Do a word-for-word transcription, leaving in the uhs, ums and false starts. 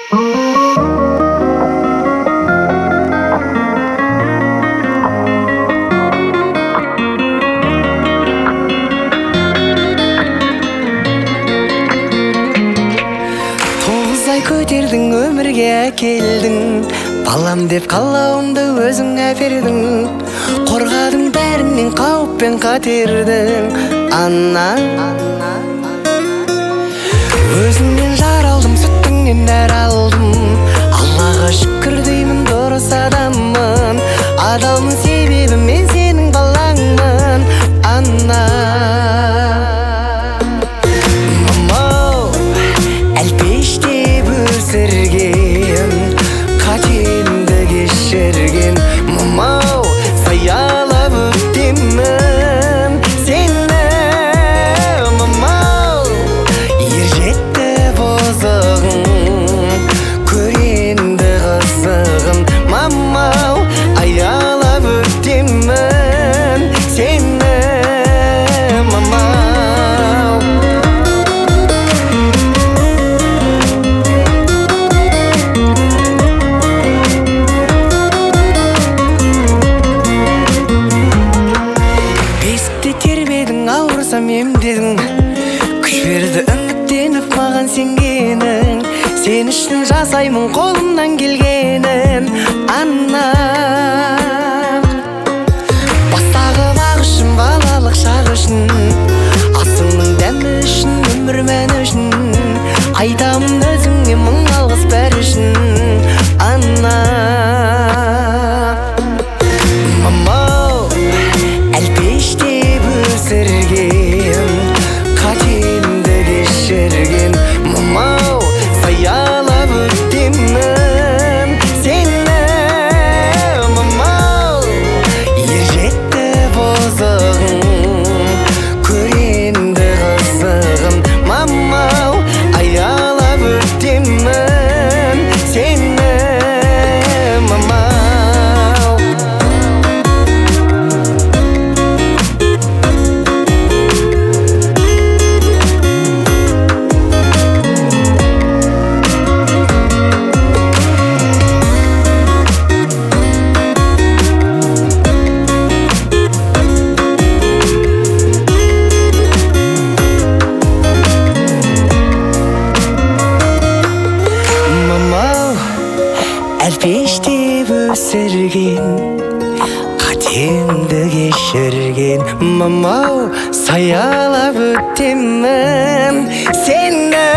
Көтердің өмірге әкелдің, балам деп қалауымды өзіңе бердің. Қорғадың бәрінен қауіп пен қатердің, ана. Өзіңнен жар алдым, сүттіңнен нәр алдым. Аллаға шүкір деймін, дұрыс адаммын. Адалмын себебі мен сенің балаңмын, ана. Өсірген, қатемді кешірген, мамау, саялап өтемін сені, мамау. Ер жетті бозығын, көренді қызығын, мамау, аялап өтемін сені, мамау. Емдедің, күш берді үміттеніп маған сенгенің. Сен үшін жасаймын қолымнан келгенін, анам. Бастағы бақ үшін, балалық шақ үшін, асыңның дәмі үшін, өмір мәні үшін. Айтамын өзіңе мың алғыс бәрі үшін, анам. Мамау, әлпештеп өсірген, қатемді кешірген, мамау, саялап өтемін сені, мамау. Ер жетті бозығын, көренді қызығын, мамау, аялап өтемін сені, мамау. Әлпештеп өсірген, қатемді кешірген, мамау, саялап өтемін сені.